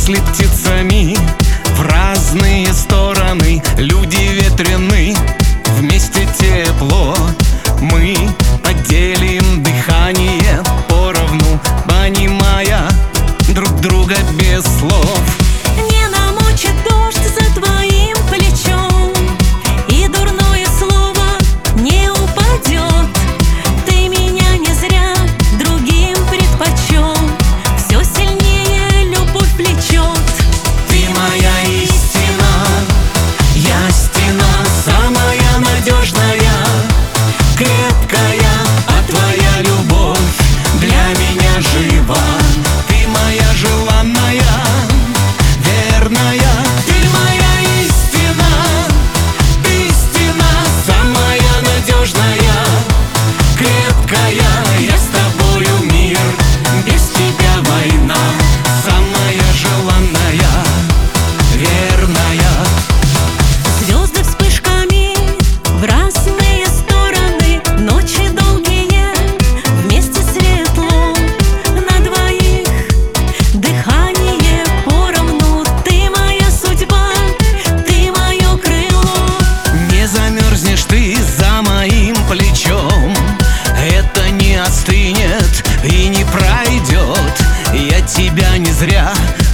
Если птицами в разные стороны, люди ветрены, вместе тепло. Мы поделим дыхание поровну, понимая друг друга без слов. Не намочит дождь за твоим плечом, и дурное слово не упадет. Ты меня не зря другим предпочел, все сильнее любовь влечет. Ты моя истина, я стена, самая надежная, крепкая, а твоя любовь для меня жива. Ты моя желанная, верная, ты моя истина, ты стена, самая надежная, крепкая. Я с тобою мир, без тебя война, самая желанная, верная. Звезды вспышками в разные стороны, ночи долгие, вместе светло на двоих, дыхание поровну. Ты моя судьба, ты мое крыло. Не замерзнешь ты за моим плечом, это не остынет и не пройдет. Я тебя не зря